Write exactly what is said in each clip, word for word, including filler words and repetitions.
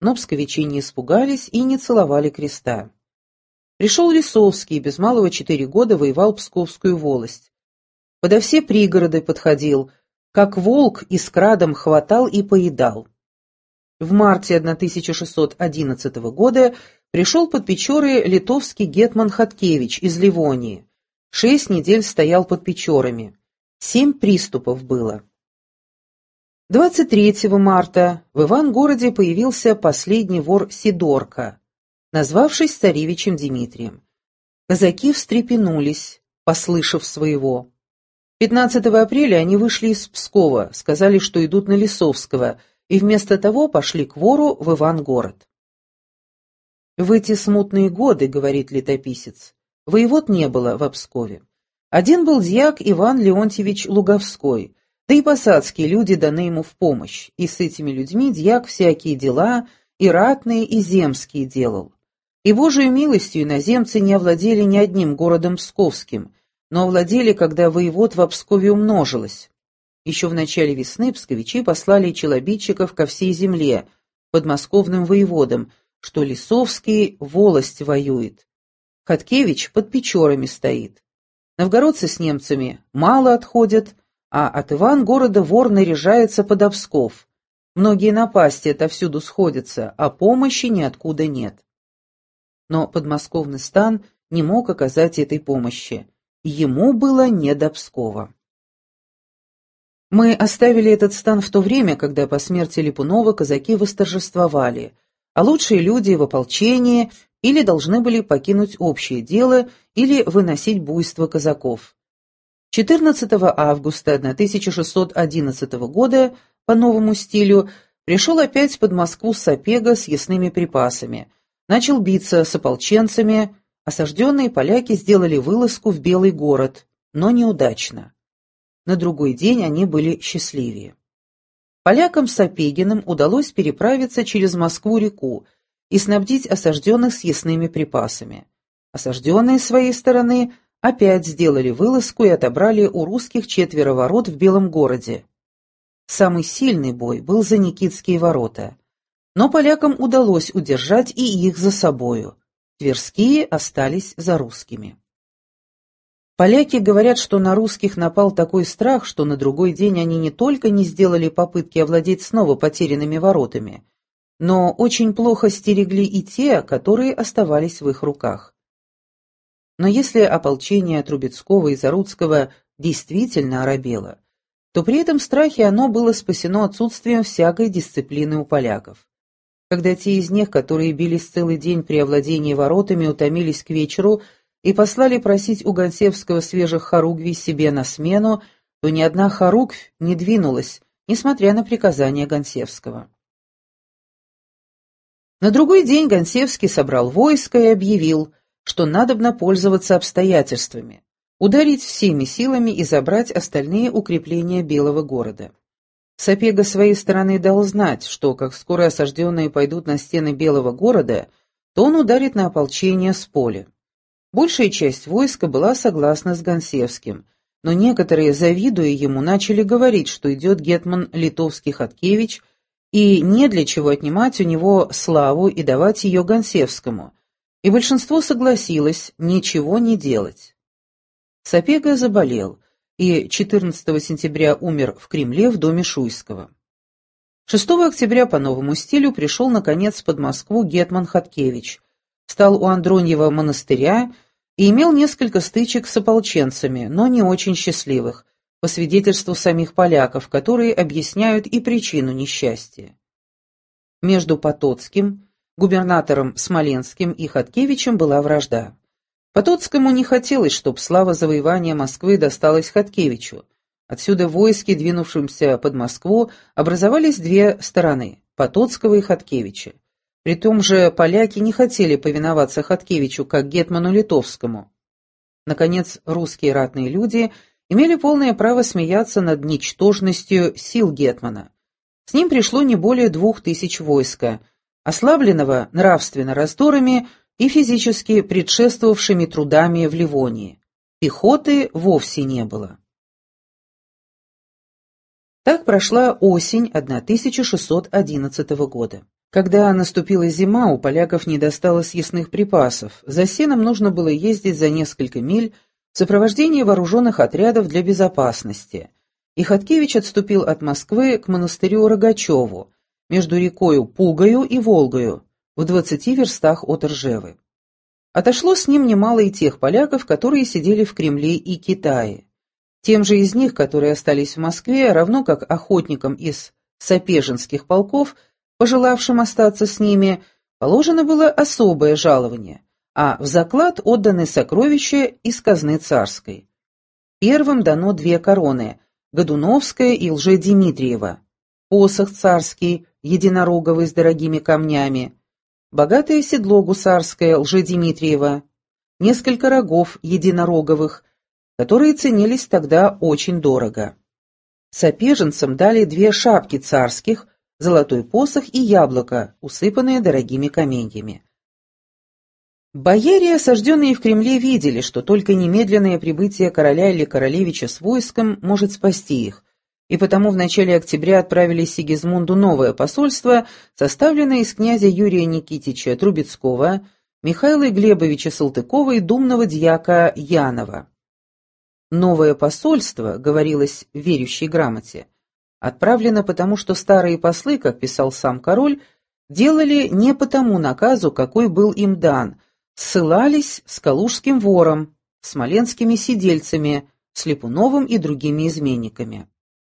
но псковичи не испугались и не целовали креста. Пришел Лисовский, без малого четыре года воевал Псковскую волость. Подо все пригороды подходил, как волк и с крадом хватал и поедал. В марте тысяча шестьсот одиннадцатого года пришел под Печоры литовский гетман Хаткевич из Ливонии. Шесть недель стоял под Печорами. Семь приступов было. двадцать третьего марта в Ивангороде появился последний вор Сидорка, назвавшись царевичем Дмитрием. Казаки встрепенулись, послышав своего. пятнадцатого апреля они вышли из Пскова, сказали, что идут на Лисовского, и вместо того пошли к вору в Ивангород. В эти смутные годы, говорит летописец, воевод не было в Пскове. Один был дьяк Иван Леонтьевич Луговской, да и посадские люди даны ему в помощь, и с этими людьми дьяк всякие дела, и ратные, и земские делал. И Божию милостью иноземцы не овладели ни одним городом псковским, но овладели, когда воевод в Пскове умножилось. Еще в начале весны псковичи послали челобитчиков ко всей земле, подмосковным воеводам, что Лисовский волость воюет. Хаткевич под Печорами стоит. Новгородцы с немцами мало отходят, а от Ивангорода вор наряжается под Псков. Многие напасти отовсюду сходятся, а помощи ниоткуда нет. Но подмосковный стан не мог оказать этой помощи. Ему было не до Пскова. Мы оставили этот стан в то время, когда по смерти Липунова казаки восторжествовали, а лучшие люди в ополчении или должны были покинуть общее дело, или выносить буйство казаков. четырнадцатого августа тысяча шестьсот одиннадцатого года по новому стилю пришел опять под Москву Сапега с ясными припасами, начал биться с ополченцами, осажденные поляки сделали вылазку в Белый город, но неудачно. На другой день они были счастливее. Полякам Сапегиным удалось переправиться через Москву-реку и снабдить осажденных съестными припасами. Осажденные с своей стороны опять сделали вылазку и отобрали у русских четверо ворот в Белом городе. Самый сильный бой был за Никитские ворота, но полякам удалось удержать и их за собою. Тверские остались за русскими. Поляки говорят, что на русских напал такой страх, что на другой день они не только не сделали попытки овладеть снова потерянными воротами, но очень плохо стерегли и те, которые оставались в их руках. Но если ополчение Трубецкого и Заруцкого действительно оробело, то при этом страхе оно было спасено отсутствием всякой дисциплины у поляков. Когда те из них, которые бились целый день при овладении воротами, утомились к вечеру и послали просить у Гонсевского свежих хоругвий себе на смену, то ни одна хоругвь не двинулась, несмотря на приказания Гонсевского. На другой день Гонсевский собрал войско и объявил, что надобно пользоваться обстоятельствами, ударить всеми силами и забрать остальные укрепления Белого города. Сапега с своей стороны дал знать, что как скоро осажденные пойдут на стены Белого города, то он ударит на ополчение с поля. Большая часть войска была согласна с Гонсевским, но некоторые, завидуя ему, начали говорить, что идет гетман литовский Хаткевич, и не для чего отнимать у него славу и давать ее Гонсевскому, и большинство согласилось ничего не делать. Сапега заболел, и четырнадцатого сентября умер в Кремле в доме Шуйского. шестого октября по новому стилю пришел, наконец, под Москву гетман Хаткевич, стал у Андроньева монастыря и имел несколько стычек с ополченцами, но не очень счастливых, по свидетельству самих поляков, которые объясняют и причину несчастья. Между Потоцким, губернатором Смоленским и Хаткевичем была вражда. Потоцкому не хотелось, чтобы слава завоевания Москвы досталась Хаткевичу. Отсюда войски, двинувшимся под Москву, образовались две стороны – Потоцкого и Хаткевича. При том же поляки не хотели повиноваться Хаткевичу как гетману литовскому. Наконец, русские ратные люди имели полное право смеяться над ничтожностью сил гетмана. С ним пришло не более двух тысяч войска, ослабленного нравственно раздорами и физически предшествовавшими трудами в Ливонии. Пехоты вовсе не было. Так прошла осень тысяча шестьсот одиннадцатого года. Когда наступила зима, у поляков не достало съестных припасов. За сеном нужно было ездить за несколько миль в сопровождении вооруженных отрядов для безопасности. И Хоткевич отступил от Москвы к монастырю Рогачеву, между рекою Пугою и Волгою, в двадцати верстах от Ржевы. Отошло с ним немало и тех поляков, которые сидели в Кремле и Китае. Тем же из них, которые остались в Москве, равно как охотникам из сапежинских полков, пожелавшим остаться с ними, положено было особое жалование, а в заклад отданы сокровища из казны царской. Первым дано две короны – Годуновская и Лжедимитриева, посох царский, единороговый с дорогими камнями, богатое седло гусарское Лжедимитриева, несколько рогов единороговых, которые ценились тогда очень дорого. Сапеженцам дали две шапки царских, золотой посох и яблоко, усыпанные дорогими каменьями. Бояре, осажденные в Кремле, видели, что только немедленное прибытие короля или королевича с войском может спасти их, и потому в начале октября отправили Сигизмунду новое посольство, составленное из князя Юрия Никитича Трубецкого, Михаила Глебовича Салтыкова и думного дьяка Янова. Новое посольство, говорилось в верющей грамоте, отправлено потому, что старые послы, как писал сам король, делали не по тому наказу, какой был им дан, ссылались с калужским вором, смоленскими сидельцами, с Липуновым и другими изменниками.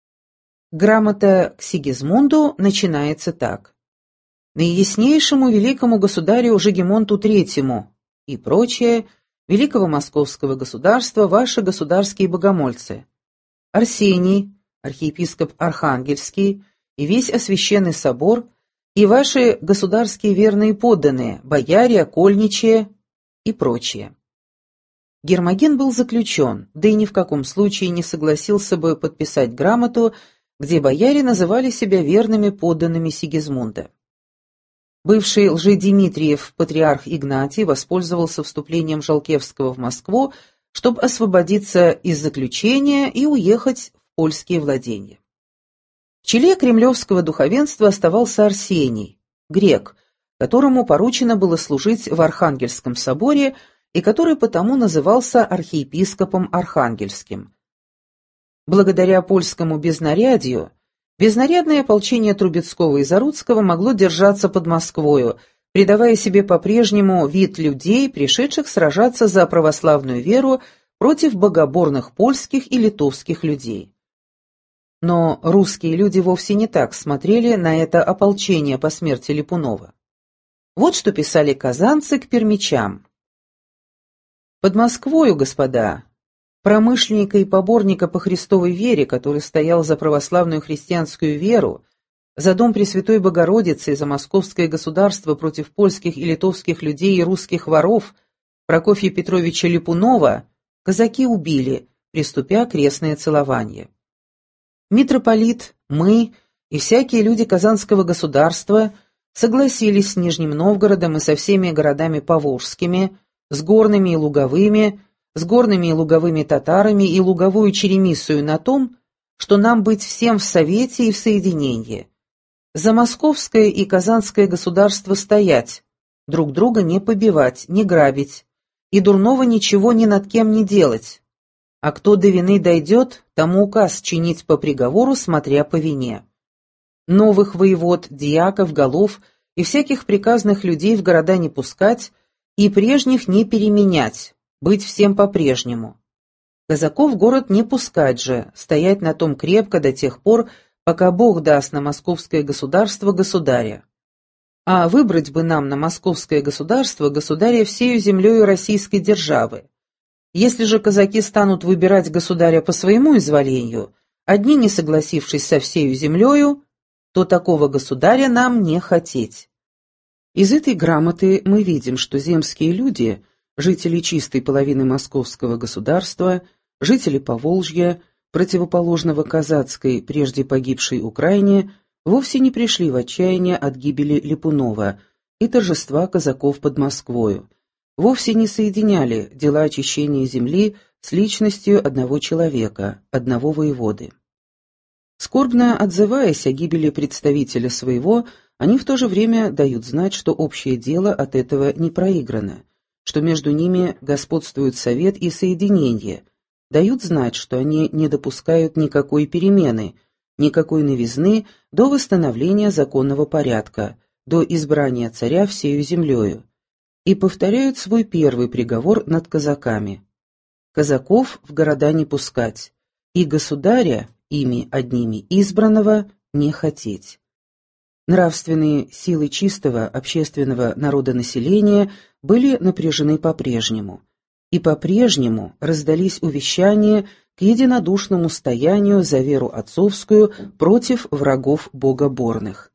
Грамота к Сигизмунду начинается так: «Наияснейшему великому государю Жигемонту Третьему» и прочее, великого московского государства, ваши государские богомольцы, Арсений, архиепископ Архангельский, и весь освященный собор, и ваши государские верные подданные, бояре, окольничие и прочее. Гермоген был заключен, да и ни в каком случае не согласился бы подписать грамоту, где бояре называли себя верными подданными Сигизмунда. Бывший Лжедимитриев патриарх Игнатий воспользовался вступлением Жалкевского в Москву, чтобы освободиться из заключения и уехать в польские владения. В челе кремлевского духовенства оставался Арсений, грек, которому поручено было служить в Архангельском соборе и который потому назывался архиепископом Архангельским. Благодаря польскому безнарядью, безнарядное ополчение Трубецкого и Заруцкого могло держаться под Москвою, придавая себе по-прежнему вид людей, пришедших сражаться за православную веру против богоборных польских и литовских людей. Но русские люди вовсе не так смотрели на это ополчение по смерти Липунова. Вот что писали казанцы к пермичам. «Под Москвою, господа, промышленника и поборника по Христовой вере, который стоял за православную христианскую веру, за дом Пресвятой Богородицы и за московское государство против польских и литовских людей и русских воров, Прокофья Петровича Липунова, казаки убили, приступя крестное целование. Митрополит, мы и всякие люди Казанского государства согласились с Нижним Новгородом и со всеми городами поволжскими, с горными и луговыми, с горными и луговыми татарами и луговую черемисою на том, что нам быть всем в совете и в соединении. За московское и казанское государство стоять, друг друга не побивать, не грабить, и дурного ничего ни над кем не делать. А кто до вины дойдет, тому указ чинить по приговору, смотря по вине. Новых воевод, дьяков, голов и всяких приказных людей в города не пускать и прежних не переменять, быть всем по-прежнему. Казаков в город не пускать же, стоять на том крепко до тех пор, пока Бог даст на московское государство государя. А выбрать бы нам на московское государство государя всею землею российской державы. Если же казаки станут выбирать государя по своему изволению, одни не согласившись со всею землею, то такого государя нам не хотеть». Из этой грамоты мы видим, что земские люди, жители чистой половины московского государства, жители Поволжья, противоположного казацкой, прежде погибшей Украине, вовсе не пришли в отчаяние от гибели Липунова и торжества казаков под Москвою, вовсе не соединяли дела очищения земли с личностью одного человека, одного воеводы. Скорбно отзываясь о гибели представителя своего, они в то же время дают знать, что общее дело от этого не проиграно, что между ними господствует совет и соединение, дают знать, что они не допускают никакой перемены, никакой новизны до восстановления законного порядка, до избрания царя всею землею, и повторяют свой первый приговор над казаками. Казаков в города не пускать, и государя, ими одними избранного, не хотеть. Нравственные силы чистого общественного народонаселения были напряжены по-прежнему, и по-прежнему раздались увещания к единодушному стоянию за веру отцовскую против врагов богоборных.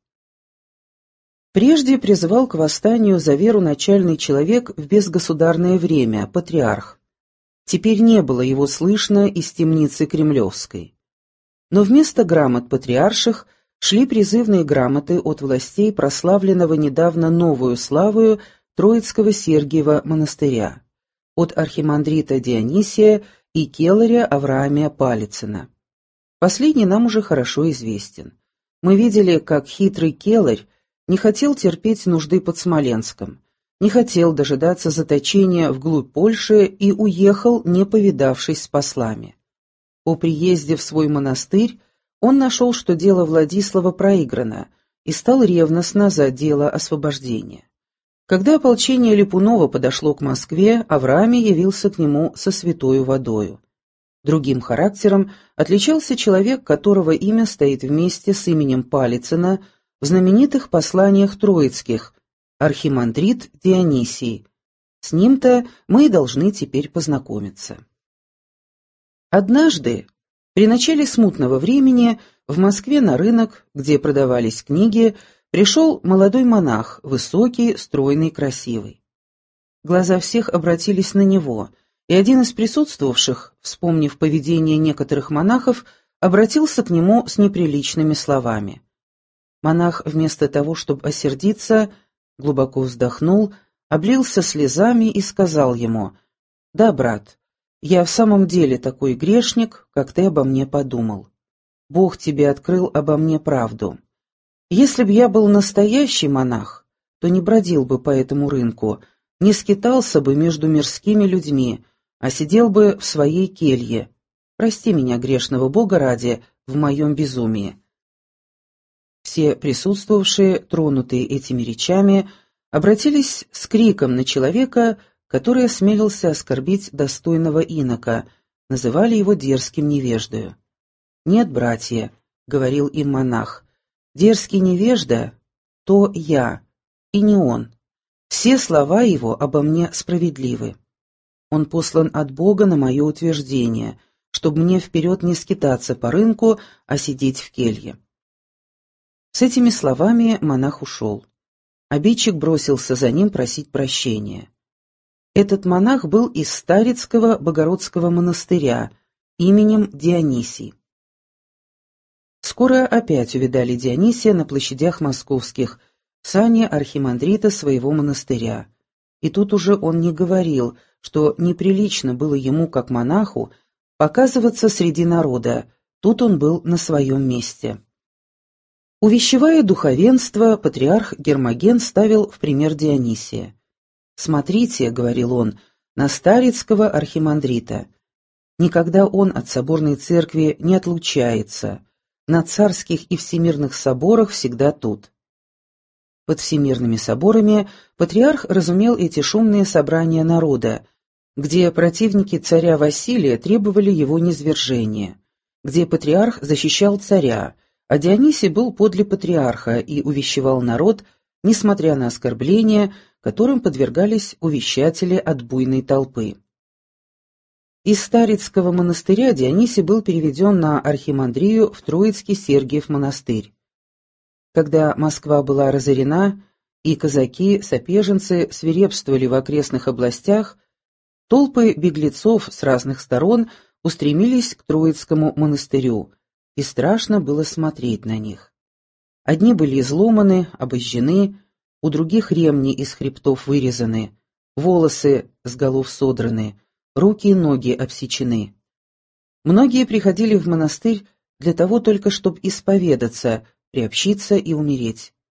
Прежде призывал к восстанию за веру начальный человек в безгосударное время, патриарх. Теперь не было его слышно из темницы Кремлевской. Но вместо грамот патриарших шли призывные грамоты от властей прославленного недавно новую славою Троицкого Сергиева монастыря, от архимандрита Дионисия и келаря Авраамия Палицына. Последний нам уже хорошо известен. Мы видели, как хитрый келарь не хотел терпеть нужды под Смоленском, не хотел дожидаться заточения вглубь Польши и уехал, не повидавшись с послами. По приезде в свой монастырь он нашел, что дело Владислава проиграно, и стал ревностно за дело освобождения. Когда ополчение Липунова подошло к Москве, Авраамий явился к нему со святою водою. Другим характером отличался человек, которого имя стоит вместе с именем Палицына в знаменитых посланиях троицких, архимандрит Дионисий. С ним-то мы и должны теперь познакомиться. Однажды, при начале смутного времени, в Москве на рынок, где продавались книги, пришел молодой монах, высокий, стройный, красивый. Глаза всех обратились на него, и один из присутствовавших, вспомнив поведение некоторых монахов, обратился к нему с неприличными словами. Монах, вместо того, чтобы осердиться, глубоко вздохнул, облился слезами и сказал ему: «Да, брат, я в самом деле такой грешник, как ты обо мне подумал. Бог тебе открыл обо мне правду. Если б я был настоящий монах, то не бродил бы по этому рынку, не скитался бы между мирскими людьми, а сидел бы в своей келье. Прости меня, грешного Бога ради, в моем безумии». Все присутствовавшие, тронутые этими речами, обратились с криком на человека, который осмелился оскорбить достойного инока, называли его дерзким невеждою. «Нет, братья», — говорил им монах, — «дерзкий невежда — то я, и не он. Все слова его обо мне справедливы. Он послан от Бога на мое утверждение, чтобы мне вперед не скитаться по рынку, а сидеть в келье». С этими словами монах ушел. Обидчик бросился за ним просить прощения. Этот монах был из Старицкого Богородского монастыря, именем Дионисий. Скоро опять увидали Дионисия на площадях московских, в сане архимандрита своего монастыря. И тут уже он не говорил, что неприлично было ему, как монаху, показываться среди народа, тут он был на своем месте. Увещевая духовенство, патриарх Гермоген ставил в пример Дионисия. «Смотрите, — говорил он, — на Старицкого архимандрита. Никогда он от соборной церкви не отлучается, на царских и всемирных соборах всегда тут». Под всемирными соборами патриарх разумел эти шумные собрания народа, где противники царя Василия требовали его низвержения, где патриарх защищал царя, а Дионисий был подле патриарха и увещевал народ, несмотря на оскорбления, которым подвергались увещатели от буйной толпы. Из Старицкого монастыря Дионисий был переведен на архимандрию в Троицкий Сергиев монастырь. Когда Москва была разорена, и казаки, сапеженцы свирепствовали в окрестных областях, толпы беглецов с разных сторон устремились к Троицкому монастырю, и страшно было смотреть на них. Одни были изломаны, обожжены, у других ремни из хребтов вырезаны, волосы с голов содраны, руки и ноги обсечены. Многие приходили в монастырь для того только, чтобы исповедаться, приобщиться и умереть.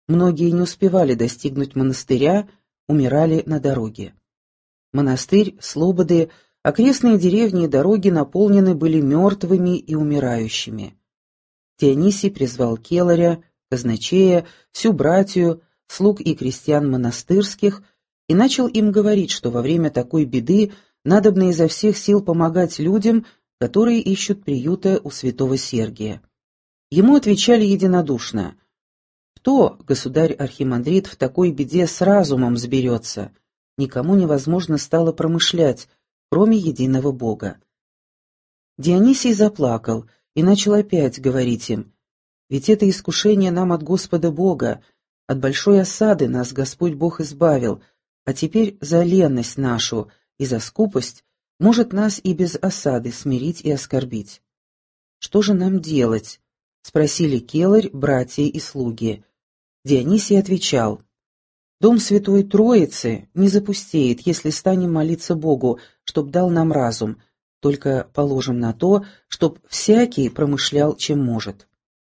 Многие не успевали достигнуть монастыря, умирали на дороге. Монастырь, слободы, окрестные деревни и дороги наполнены были мертвыми и умирающими. Дионисий призвал келаря, казначея, всю братью, слуг и крестьян монастырских и начал им говорить, что во время такой беды надобно изо всех сил помогать людям, которые ищут приюта у святого Сергия. Ему отвечали единодушно: «Кто, государь-архимандрит, в такой беде с разумом сберется? Никому невозможно стало промышлять, кроме единого Бога». Дионисий заплакал и начал опять говорить им: «Ведь это искушение нам от Господа Бога, от большой осады нас Господь Бог избавил, а теперь за ленность нашу и за скупость может нас и без осады смирить и оскорбить. Что же нам делать?» — спросили келарь, братья и слуги. Дионисий отвечал: «Дом Святой Троицы не запустеет, если станем молиться Богу, чтоб дал нам разум, только положим на то, чтоб всякий промышлял, чем может».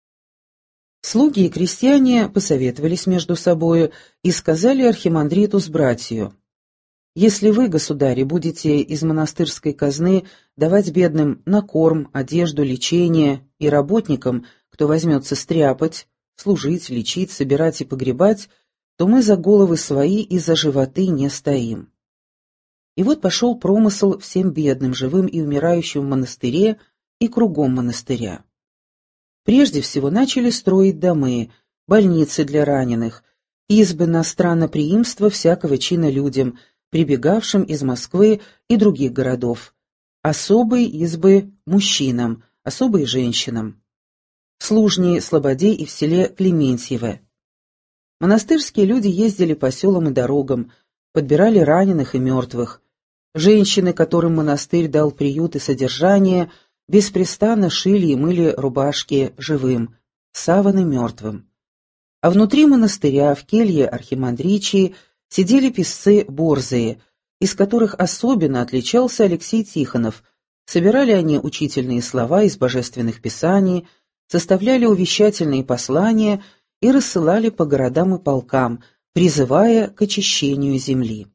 Слуги и крестьяне посоветовались между собою и сказали архимандриту с братью: «Если вы, государи, будете из монастырской казны давать бедным на корм, одежду, лечение и работникам, кто возьмется стряпать, служить, лечить, собирать и погребать, то мы за головы свои и за животы не стоим». И вот пошел промысел всем бедным, живым и умирающим в монастыре и кругом монастыря. Прежде всего начали строить домы, больницы для раненых, избы на странноприимство всякого чина людям, прибегавшим из Москвы и других городов, особые избы мужчинам, особые женщинам, служни слободей и в селе Клементьево. Монастырские люди ездили по селам и дорогам, подбирали раненых и мертвых. Женщины, которым монастырь дал приют и содержание, беспрестанно шили и мыли рубашки живым, саваны мертвым. А внутри монастыря, в келье архимандричии, сидели писцы борзые, из которых особенно отличался Алексей Тихонов. Собирали они учительные слова из божественных писаний, составляли увещательные послания и рассылали по городам и полкам, призывая к очищению земли.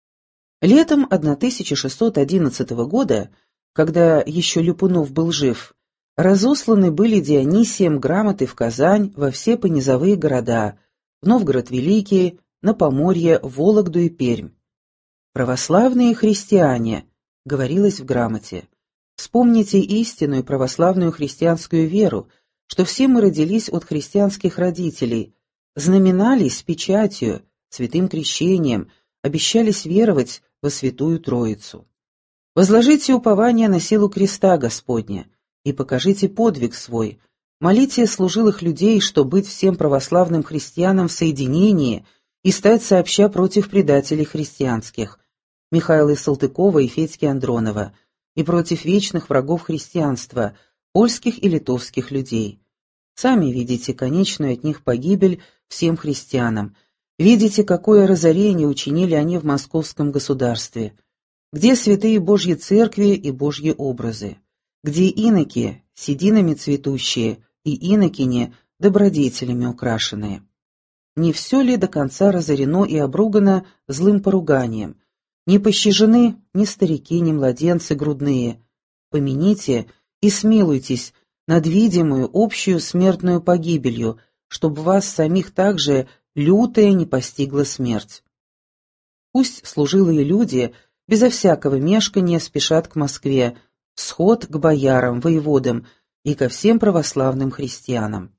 Летом тысяча шестьсот одиннадцатого года, когда еще Ляпунов был жив, разосланы были Дионисием грамоты в Казань, во все понизовые города, в Новгород Великий, на Поморье, Вологду и Пермь. «Православные христиане», — говорилось в грамоте, — «вспомните истинную православную христианскую веру, что все мы родились от христианских родителей, знаменались печатью, святым крещением, обещались веровать во Святую Троицу. Возложите упование на силу креста Господня и покажите подвиг свой, молите служилых людей, что быть всем православным христианам в соединении и стать сообща против предателей христианских, Михаила Салтыкова и Федьки Андронова, и против вечных врагов христианства, польских и литовских людей. Сами видите конечную от них погибель всем христианам, видите, какое разорение учинили они в московском государстве, где святые Божьи церкви и Божьи образы, где иноки, сединами цветущие, и инокини, добродетелями украшенные. Не все ли до конца разорено и обругано злым поруганием? Не пощажены ни старики, ни младенцы грудные. Помяните и смилуйтесь над видимую общую смертную погибелью, чтобы вас самих также лютая не постигла смерть. Пусть служилые люди безо всякого мешкания спешат к Москве, в сход к боярам, воеводам и ко всем православным христианам.